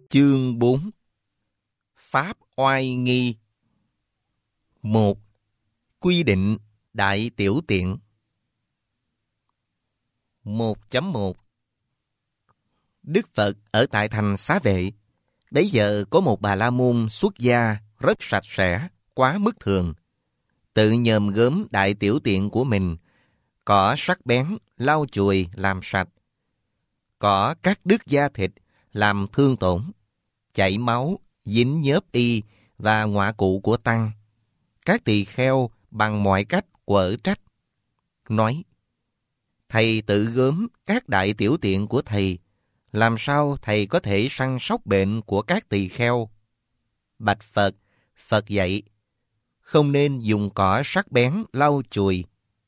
Chương 4. Pháp oai nghi. 1. Quy định đại tiểu tiện. 1.1. Đức Phật ở tại thành Xá Vệ. Bấy giờ có một Bà La Môn xuất gia rất sạch sẽ, quá mức thường. Tự nhòm gớm đại tiểu tiện của mình, cỏ sắc bén, lau chùi làm sạch. Cỏ cắt đứt da thịt, làm thương tổn, chảy máu, dính nhớp y và ngọa cụ của tăng. Các tỳ kheo bằng mọi cách quở trách, nói: Thầy tự gớm các đại tiểu tiện của thầy, làm sao thầy có thể săn sóc bệnh của các tỳ kheo? Bạch Phật, Phật dạy: Không nên dùng cỏ sắc bén lau chùi.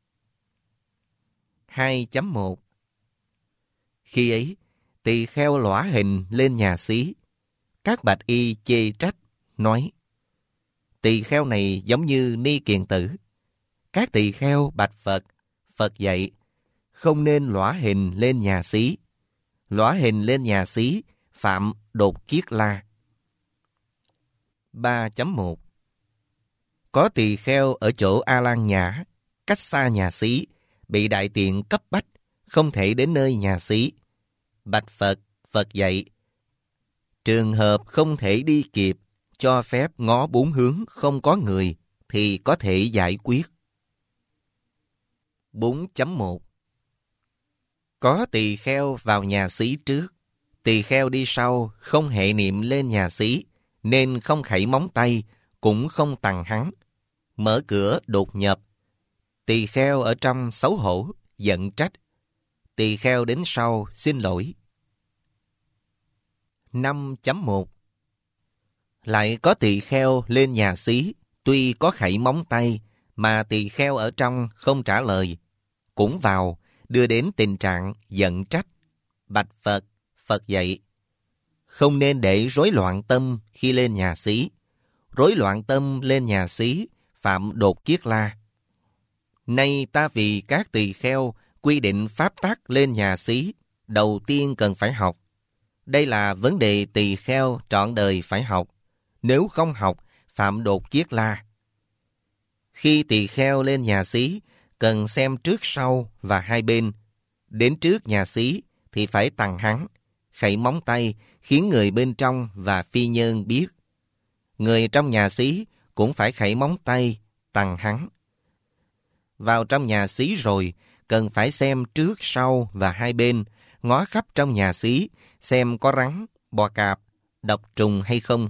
2.1. Khi ấy, tỳ kheo lõa hình lên nhà xí. Các bạch y chê trách, nói: Tỳ kheo này giống như Ni Kiền Tử. Các tỳ kheo bạch Phật, Phật dạy: Không nên lõa hình lên nhà xí. Lõa hình lên nhà xí phạm đột kiết la. 3.1. Có tỳ kheo ở chỗ A Lan Nhã, cách xa nhà xí, bị đại tiện cấp bách, không thể đến nơi nhà xí. Bạch Phật, Phật dạy: Trường hợp không thể đi kịp, cho phép ngó bốn hướng không có người, thì có thể giải quyết. 4.1. Có tỳ kheo vào nhà xí trước, tỳ kheo đi sau không hệ niệm lên nhà xí, nên không khẩy móng tay, cũng không tằng hắn. Mở cửa đột nhập. Tỳ kheo ở trong xấu hổ, giận trách. Tỳ kheo đến sau xin lỗi. 5.1. Lại có tỳ kheo lên nhà xí, tuy có khẩy móng tay, mà tỳ kheo ở trong không trả lời. Cũng vào, đưa đến tình trạng giận trách. Bạch Phật, Phật dạy: Không nên để rối loạn tâm khi lên nhà xí. Rối loạn tâm lên nhà xí phạm đột kiết la. Nay ta vì các tỳ kheo quy định pháp tắc lên nhà xí, đầu tiên cần phải học. Đây là vấn đề tỳ kheo trọn đời phải học. Nếu không học, phạm đột kiết la. Khi tỳ kheo lên nhà xí, cần xem trước sau và hai bên. Đến trước nhà xí thì phải tằng hắn, khẩy móng tay khiến người bên trong và phi nhân biết. Người trong nhà xí cũng phải khẩy móng tay, tằng hắn. Vào trong nhà xí rồi, cần phải xem trước sau và hai bên, ngó khắp trong nhà xí, xem có rắn, bò cạp, độc trùng hay không.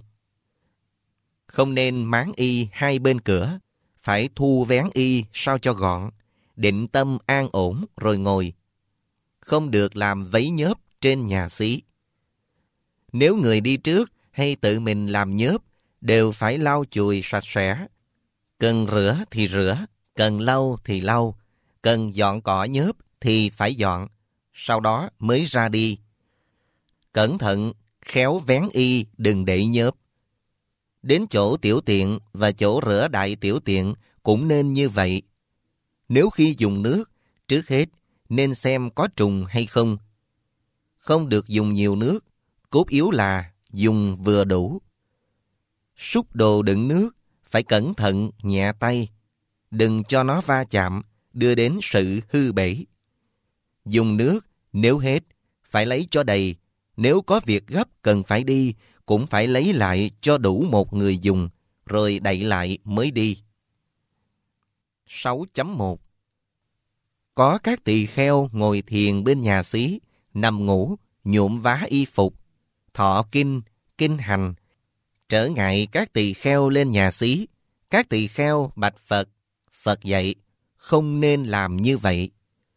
Không nên máng y hai bên cửa, phải thu vén y sao cho gọn, định tâm an ổn rồi ngồi. Không được làm vấy nhớp trên nhà xí. Nếu người đi trước hay tự mình làm nhớp, đều phải lau chùi sạch sẽ. Cần rửa thì rửa, cần lau thì lau, cần dọn cỏ nhớp thì phải dọn, sau đó mới ra đi. Cẩn thận, khéo vén y đừng để nhớp. Đến chỗ tiểu tiện và chỗ rửa đại tiểu tiện cũng nên như vậy. Nếu khi dùng nước, trước hết nên xem có trùng hay không. Không được dùng nhiều nước, cốt yếu là dùng vừa đủ. Xúc đồ đựng nước, phải cẩn thận nhẹ tay. Đừng cho nó va chạm, đưa đến sự hư bể. Dùng nước, nếu hết, phải lấy cho đầy. Nếu có việc gấp cần phải đi, cũng phải lấy lại cho đủ một người dùng, rồi đậy lại mới đi. 6.1. Có các tỳ kheo ngồi thiền bên nhà xí, nằm ngủ, nhuộm vá y phục, thọ kinh, kinh hành, trở ngại các tỳ kheo lên nhà xí. Các tỳ kheo bạch Phật, Phật dạy: Không nên làm như vậy.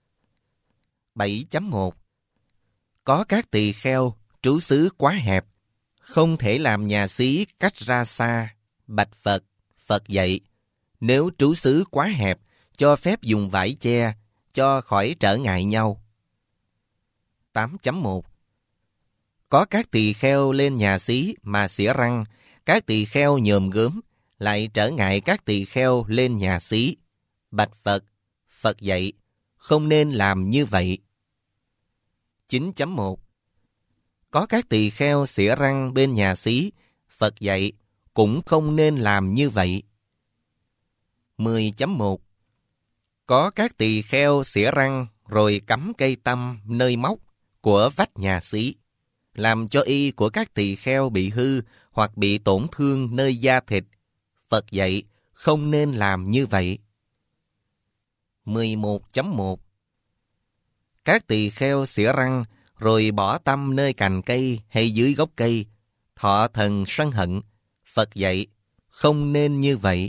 7.1. Có các tỳ kheo trú xứ quá hẹp, không thể làm nhà xí cách ra xa. Bạch Phật, Phật dạy: Nếu trú xứ quá hẹp, cho phép dùng vải che, cho khỏi trở ngại nhau. 8.1. Có các tỳ kheo lên nhà xí mà xỉa răng, các tỳ kheo nhòm gớm, lại trở ngại các tỳ kheo lên nhà xí. Bạch Phật, Phật dạy: Không nên làm như vậy. 9.1. Có các tỳ kheo xỉa răng bên nhà xí, Phật dạy cũng không nên làm như vậy. 10.1 Có các tỳ kheo xỉa răng rồi cắm cây tăm nơi móc của vách nhà xí, làm cho y của các tỳ kheo bị hư hoặc bị tổn thương nơi da thịt. Phật dạy không nên làm như vậy. 11.1 Các tỳ kheo xỉa răng rồi bỏ tăm nơi cành cây hay dưới gốc cây, thọ thần sân hận. Phật dạy không nên như vậy.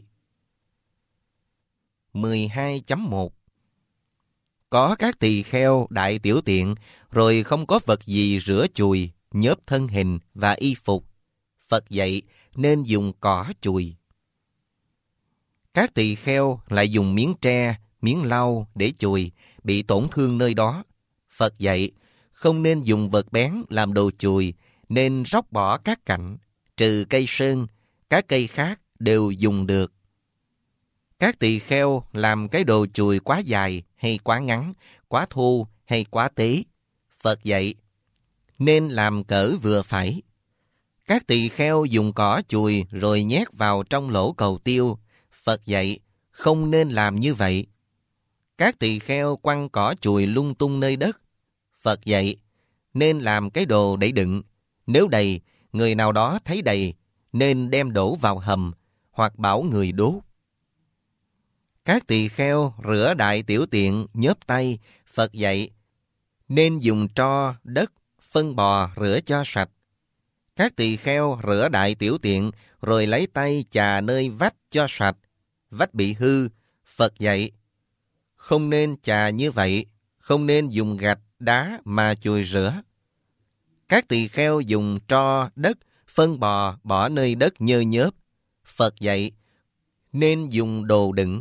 12.1 Có các tỳ kheo đại tiểu tiện rồi không có vật gì rửa chùi, nhớp thân hình và y phục. Phật dạy nên dùng cỏ chùi. Các tỳ kheo lại dùng miếng tre, miếng lau để chùi, bị tổn thương nơi đó. Phật dạy không nên dùng vật bén làm đồ chùi, nên róc bỏ các cạnh, trừ cây sơn, các cây khác đều dùng được. Các tỳ kheo làm cái đồ chùi quá dài hay quá ngắn, quá thô hay quá tế. Phật dạy nên làm cỡ vừa phải. Các tỳ kheo dùng cỏ chùi rồi nhét vào trong lỗ cầu tiêu. Phật dạy không nên làm như vậy. Các tỳ kheo quăng cỏ chùi lung tung nơi đất. Phật dạy nên làm cái đồ để đựng. Nếu đầy, người nào đó thấy đầy, nên đem đổ vào hầm, hoặc bảo người đốt. Các tỳ kheo rửa đại tiểu tiện nhớp tay. Phật dạy nên dùng tro, đất, phân bò rửa cho sạch. Các tỳ kheo rửa đại tiểu tiện rồi lấy tay chà nơi vách cho sạch. Vách bị hư, Phật dạy không nên chà như vậy, không nên dùng gạch, đá mà chùi rửa. Các tỳ kheo dùng tro, đất, phân bò bỏ nơi đất nhơ nhớp. Phật dạy nên dùng đồ đựng.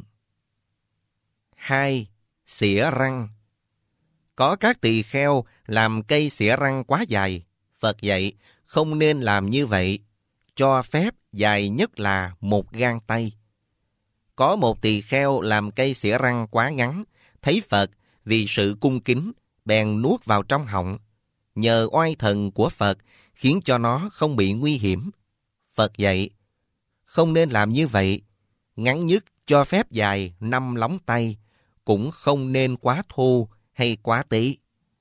2. Xỉa răng. Có các tỳ kheo làm cây xỉa răng quá dài. Phật dạy không nên làm như vậy, cho phép dài nhất là 1 gang tay. Có một tỳ kheo làm cây xỉa răng quá ngắn, thấy Phật vì sự cung kính, bèn nuốt vào trong họng. Nhờ oai thần của Phật khiến cho nó không bị nguy hiểm. Phật dạy không nên làm như vậy, ngắn nhất cho phép dài 5 lóng tay, cũng không nên quá thô hay quá tế.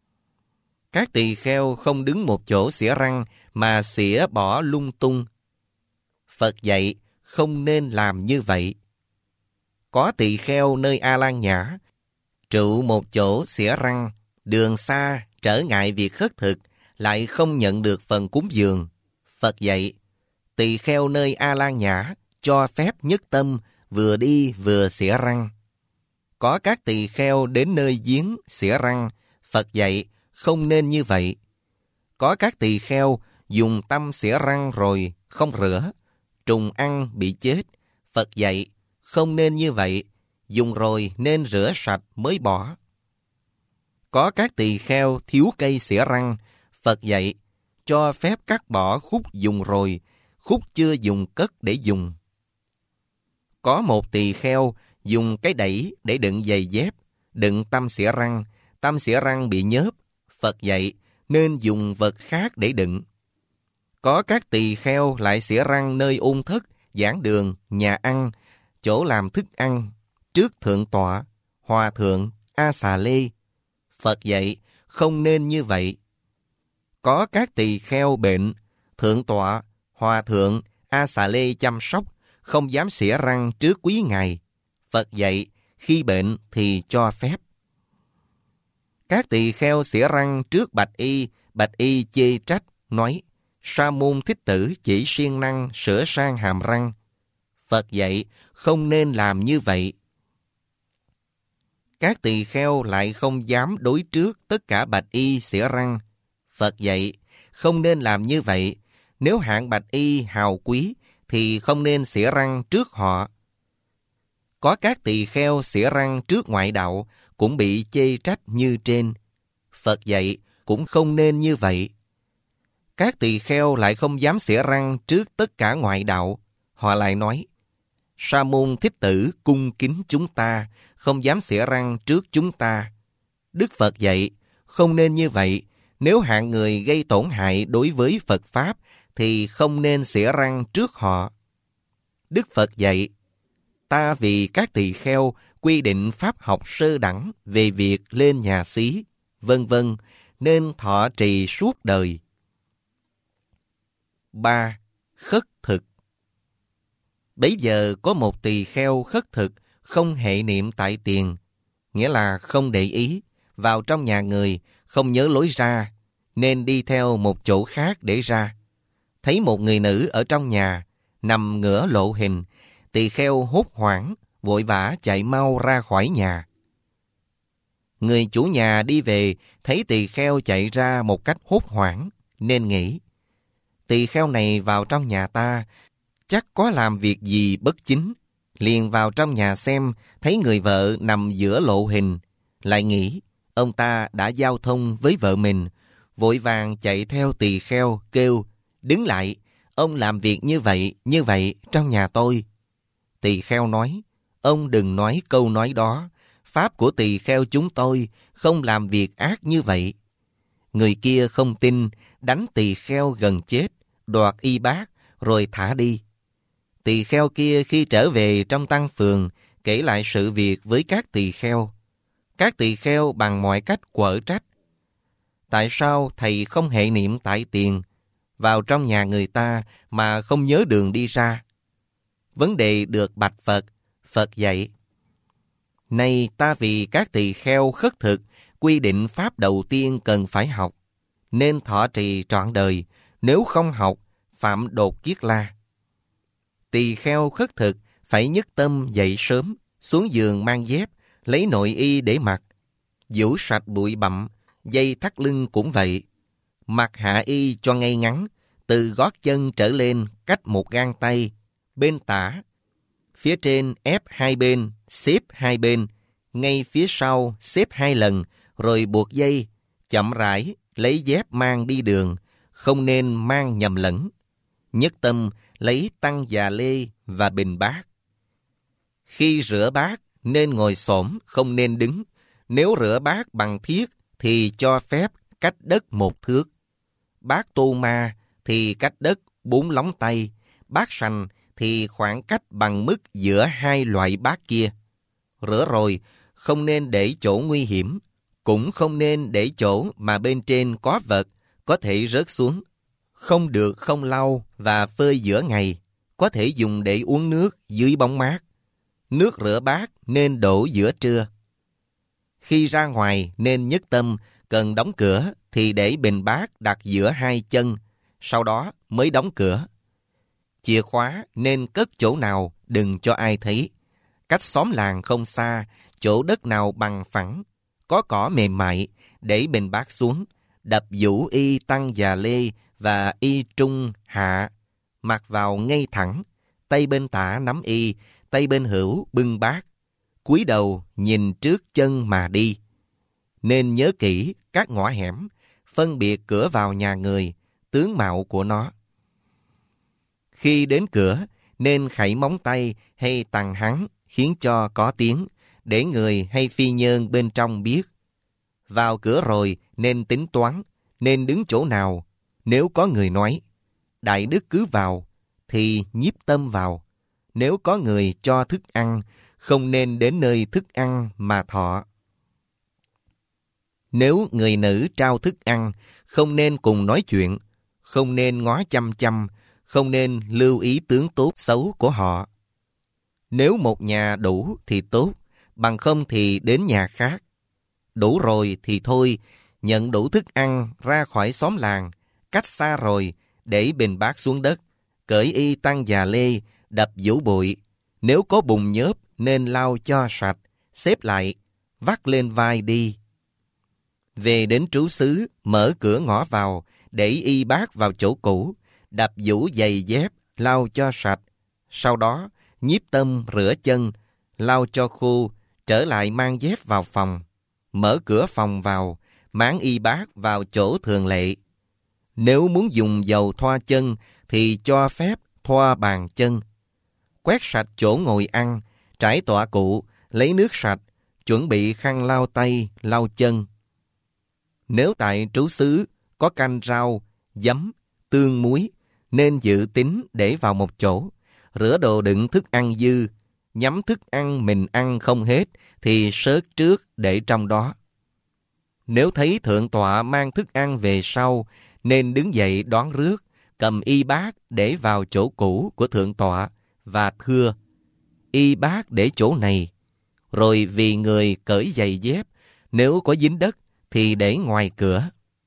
Các tỳ kheo không đứng một chỗ xỉa răng mà xỉa bỏ lung tung. Phật dạy không nên làm như vậy. Có tỳ kheo nơi A Lan Nhã trụ một chỗ xỉa răng, đường xa trở ngại việc khất thực, lại không nhận được phần cúng dường. Phật dạy tỳ kheo nơi A Lan Nhã cho phép nhất tâm vừa đi vừa xỉa răng. Có các tỳ kheo đến nơi giếng xỉa răng. Phật dạy không nên như vậy. Có các tỳ kheo dùng tăm xỉa răng rồi không rửa, trùng ăn bị chết. Phật dạy không nên như vậy, dùng rồi nên rửa sạch mới bỏ. Có các tỳ kheo thiếu cây xỉa răng. Phật dạy cho phép cắt bỏ khúc dùng rồi, khúc chưa dùng cất để dùng. Có một tỳ kheo dùng cái đẩy để đựng giày dép, đựng tăm xỉa răng bị nhớp. Phật dạy nên dùng vật khác để đựng. Có các tỳ kheo lại xỉa răng nơi ôn thất, giảng đường, nhà ăn, chỗ làm thức ăn, trước thượng tọa, hòa thượng, A Xà Lê. Phật dạy không nên như vậy. Có các tỳ kheo bệnh, thượng tọa, hòa thượng, A Xà Lê chăm sóc, không dám xỉa răng trước quý ngài. Phật dạy khi bệnh thì cho phép. Các tỳ kheo xỉa răng trước Bạch y chê trách, nói: Sa môn Thích Tử chỉ siêng năng sửa sang hàm răng. Phật dạy không nên làm như vậy. Các tỳ kheo lại không dám đối trước tất cả bạch y xỉa răng. Phật dạy không nên làm như vậy. Nếu hạng bạch y hào quý thì không nên xỉa răng trước họ. Có các tỳ kheo xỉa răng trước ngoại đạo cũng bị chê trách như trên. Phật dạy cũng không nên như vậy. Các tỳ kheo lại không dám xỉa răng trước tất cả ngoại đạo. Họ lại nói: Sa môn Thích Tử cung kính chúng ta, không dám xỉa răng trước chúng ta. Đức Phật dạy không nên như vậy. Nếu hạng người gây tổn hại đối với Phật Pháp thì không nên xỉa răng trước họ. Đức Phật dạy, ta vì các tỳ kheo quy định pháp học sơ đẳng về việc lên nhà xí, vân vân, nên thọ trì suốt đời. 3. Khất thực. Bấy giờ có một tỳ kheo khất thực, không hệ niệm tại tiền, nghĩa là không để ý, vào trong nhà người, không nhớ lối ra, nên đi theo một chỗ khác để ra. Thấy một người nữ ở trong nhà, nằm ngửa lộ hình, tỳ kheo hốt hoảng, vội vã chạy mau ra khỏi nhà. Người chủ nhà đi về, thấy tỳ kheo chạy ra một cách hốt hoảng, nên nghĩ, tỳ kheo này vào trong nhà ta, chắc có làm việc gì bất chính. Liền vào trong nhà xem, thấy người vợ nằm giữa lộ hình, lại nghĩ, ông ta đã giao thông với vợ mình, vội vàng chạy theo tỳ kheo, kêu, đứng lại, ông làm việc như vậy trong nhà tôi. Tỳ kheo nói, ông đừng nói câu nói đó, pháp của tỳ kheo chúng tôi không làm việc ác như vậy. Người kia không tin, đánh tỳ kheo gần chết, đoạt y bát, rồi thả đi. Tỳ kheo kia khi trở về trong tăng phường, kể lại sự việc với các tỳ kheo. Các tỳ kheo bằng mọi cách quở trách. Tại sao thầy không hệ niệm tại tiền, vào trong nhà người ta mà không nhớ đường đi ra? Vấn đề được bạch Phật, Phật dạy, nay ta vì các tỳ kheo khất thực, quy định pháp đầu tiên cần phải học, nên thọ trì trọn đời, nếu không học, phạm đột kiết la. Tỳ kheo khất thực phải nhất tâm dậy sớm, xuống giường mang dép, lấy nội y để mặc, vũ sạch bụi bặm, dây thắt lưng cũng vậy. Mặc hạ y cho ngay ngắn, từ gót chân trở lên cách một gang tay, bên tả. Phía trên ép hai bên, xếp hai bên, ngay phía sau xếp hai lần, rồi buộc dây, chậm rãi, lấy dép mang đi đường, không nên mang nhầm lẫn. Nhất tâm lấy tăng già lê và bình bát. Khi rửa bát nên ngồi xổm, không nên đứng. Nếu rửa bát bằng thiết thì cho phép cách đất 1 thước. Bát tô ma thì cách đất 4 lóng tay. Bát sành thì khoảng cách bằng mức giữa hai loại bát kia. Rửa rồi không nên để chỗ nguy hiểm, cũng không nên để chỗ mà bên trên có vật có thể rớt xuống. Không được không lau và phơi giữa ngày, có thể dùng để uống nước dưới bóng mát. Nước rửa bát nên đổ giữa trưa. Khi ra ngoài nên nhất tâm, cần đóng cửa thì để bình bát đặt giữa hai chân, sau đó mới đóng cửa. Chìa khóa nên cất chỗ nào đừng cho ai thấy. Cách xóm làng không xa, chỗ đất nào bằng phẳng, có cỏ mềm mại, để bình bát xuống, đập vũ y tăng già lê và y trung hạ, mặc vào ngay thẳng, tay bên tả nắm y, tay bên hữu bưng bát, cúi đầu nhìn trước chân mà đi. Nên nhớ kỹ các ngõ hẻm, phân biệt cửa vào nhà người, tướng mạo của nó. Khi đến cửa, nên khẩy móng tay hay tằng hắn, khiến cho có tiếng, để người hay phi nhân bên trong biết. Vào cửa rồi nên tính toán, nên đứng chỗ nào. Nếu có người nói, đại đức cứ vào, thì nhiếp tâm vào. Nếu có người cho thức ăn, không nên đến nơi thức ăn mà thọ. Nếu người nữ trao thức ăn, không nên cùng nói chuyện, không nên ngó chăm chăm, không nên lưu ý tướng tốt xấu của họ. Nếu một nhà đủ thì tốt, bằng không thì đến nhà khác. Đủ rồi thì thôi, nhận đủ thức ăn ra khỏi xóm làng, cách xa rồi, để bình bát xuống đất, cởi y tăng già lê, đập vũ bụi. Nếu có bùn nhớp nên lau cho sạch, xếp lại, vắt lên vai đi. Về đến trú xứ, mở cửa ngõ vào, để y bát vào chỗ cũ, đập vũ giày dép, lau cho sạch. Sau đó, nhiếp tâm rửa chân, lau cho khô, trở lại mang dép vào phòng. Mở cửa phòng vào, máng y bát vào chỗ thường lệ. Nếu muốn dùng dầu thoa chân thì cho phép thoa bàn chân. Quét sạch chỗ ngồi ăn, trải tọa cụ, lấy nước sạch, chuẩn bị khăn lau tay, lau chân. Nếu tại trú xứ có canh rau, giấm, tương muối, nên dự tính để vào một chỗ. Rửa đồ đựng thức ăn dư, nhắm thức ăn mình ăn không hết thì sớt trước để trong đó. Nếu thấy thượng tọa mang thức ăn về sau, nên đứng dậy đón rước, cầm y bát để vào chỗ cũ của thượng tọa và thưa: y bát để chỗ này. Rồi vì người cởi giày dép, nếu có dính đất thì để ngoài cửa.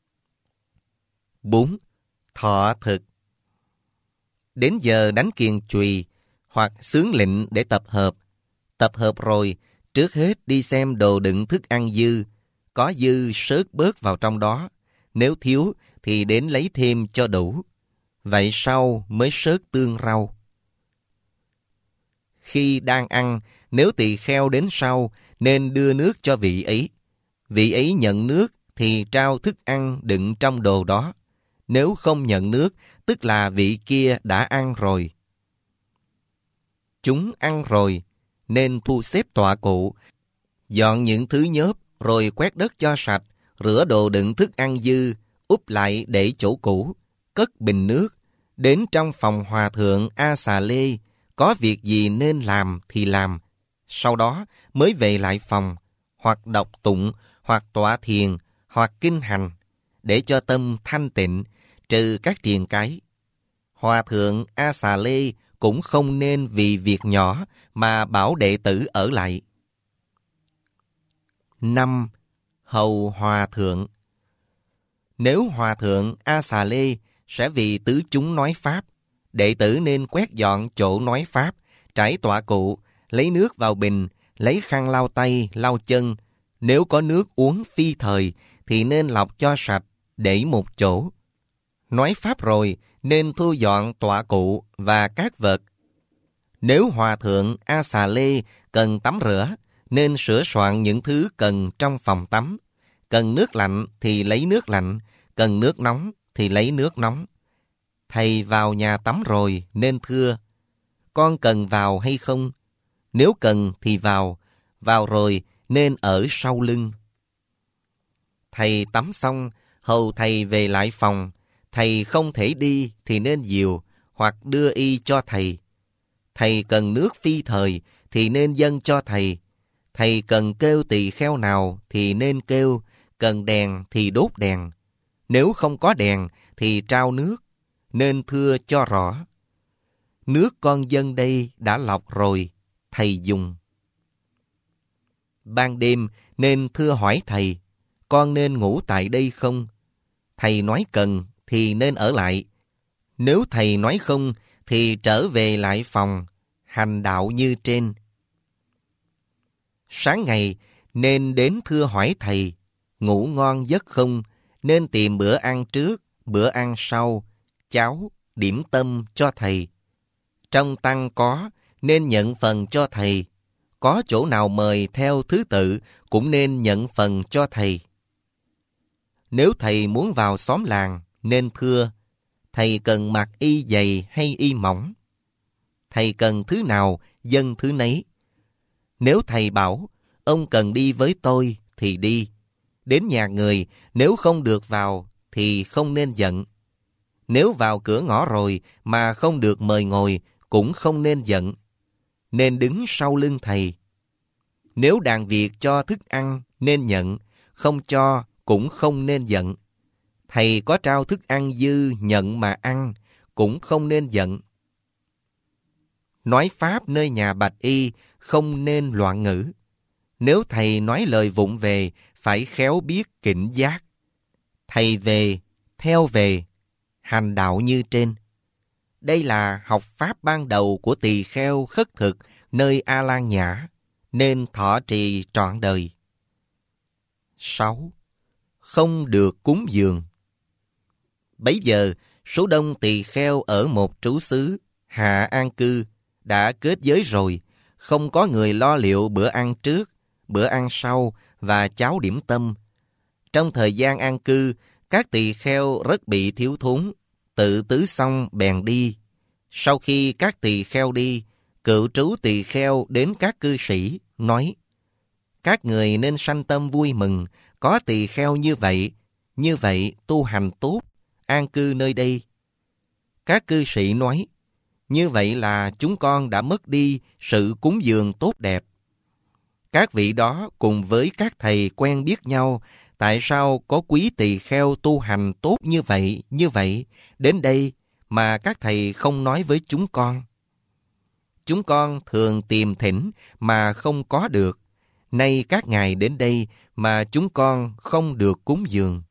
4. Thọ thực. Đến giờ đánh kiền chùy hoặc xướng lệnh để tập hợp. Tập hợp rồi, trước hết đi xem đồ đựng thức ăn dư, có dư sớt bớt vào trong đó, nếu thiếu thì đến lấy thêm cho đủ. Vậy sau mới sớt tương rau. Khi đang ăn, nếu tỳ kheo đến sau, nên đưa nước cho vị ấy. Vị ấy nhận nước thì trao thức ăn đựng trong đồ đó. Nếu không nhận nước, tức là vị kia đã ăn rồi. Chúng ăn rồi, nên thu xếp tọa cụ, dọn những thứ nhớp, rồi quét đất cho sạch, rửa đồ đựng thức ăn dư, úp lại để chỗ cũ, cất bình nước, đến trong phòng hòa thượng A Xà Lê, có việc gì nên làm thì làm. Sau đó mới về lại phòng, hoặc đọc tụng, hoặc tọa thiền, hoặc kinh hành, để cho tâm thanh tịnh, trừ các triền cái. Hòa thượng A Xà Lê cũng không nên vì việc nhỏ mà bảo đệ tử ở lại. 5. Hầu hòa thượng. Nếu hòa thượng A Xà Lê sẽ vì tứ chúng nói pháp, đệ tử nên quét dọn chỗ nói pháp, trải tọa cụ, lấy nước vào bình, lấy khăn lau tay, lau chân. Nếu có nước uống phi thời thì nên lọc cho sạch, để một chỗ. Nói pháp rồi nên thu dọn tọa cụ và các vật. Nếu hòa thượng A Xà Lê cần tắm rửa, nên sửa soạn những thứ cần trong phòng tắm. Cần nước lạnh thì lấy nước lạnh, cần nước nóng thì lấy nước nóng. Thầy vào nhà tắm rồi nên thưa: con cần vào hay không? Nếu cần thì vào, vào rồi nên ở sau lưng. Thầy tắm xong, hầu thầy về lại phòng. Thầy không thể đi thì nên dìu hoặc đưa y cho thầy. Thầy cần nước phi thời thì nên dâng cho thầy. Thầy cần kêu tỳ kheo nào thì nên kêu, cần đèn thì đốt đèn. Nếu không có đèn thì trao nước, nên thưa cho rõ: nước con dâng đây đã lọc rồi, thầy dùng. Ban đêm nên thưa hỏi thầy: con nên ngủ tại đây không? Thầy nói cần thì nên ở lại. Nếu thầy nói không thì trở về lại phòng, hành đạo như trên. Sáng ngày nên đến thưa hỏi thầy: ngủ ngon giấc không? Nên tìm bữa ăn trước, bữa ăn sau, cháo, điểm tâm cho thầy. Trong tăng có, nên nhận phần cho thầy. Có chỗ nào mời theo thứ tự, cũng nên nhận phần cho thầy. Nếu thầy muốn vào xóm làng, nên thưa: thầy cần mặc y dày hay y mỏng? Thầy cần thứ nào, dâng thứ nấy. Nếu thầy bảo: ông cần đi với tôi, thì đi. Đến nhà người, nếu không được vào, thì không nên giận. Nếu vào cửa ngõ rồi mà không được mời ngồi, cũng không nên giận. Nên đứng sau lưng thầy. Nếu đàn việc cho thức ăn, nên nhận. Không cho, cũng không nên giận. Thầy có trao thức ăn dư nhận mà ăn, cũng không nên giận. Nói pháp nơi nhà bạch y, không nên loạn ngữ. Nếu thầy nói lời vụng về, phải khéo biết cảnh giác. Thầy về, theo về, hành đạo như trên. Đây là học pháp ban đầu của tỳ kheo khất thực nơi A Lan Nhã, nên thọ trì trọn đời. 6. Không được cúng dường. Bấy giờ, số đông tỳ kheo ở một trú xứ, hạ an cư, đã kết giới rồi, không có người lo liệu bữa ăn trước, bữa ăn sau và cháo điểm tâm. Trong thời gian an cư, các tỳ kheo rất bị thiếu thốn, tự tứ xong bèn đi. Sau khi các tỳ kheo đi, cựu trú tỳ kheo đến các cư sĩ, nói: các người nên sanh tâm vui mừng, có tỳ kheo như vậy, như vậy tu hành tốt, an cư nơi đây. Các cư sĩ nói, như vậy là chúng con đã mất đi sự cúng dường tốt đẹp. Các vị đó cùng với các thầy quen biết nhau, tại sao có quý tỳ kheo tu hành tốt như vậy, đến đây mà các thầy không nói với chúng con. Chúng con thường tìm thỉnh mà không có được. Nay các ngài đến đây mà chúng con không được cúng dường.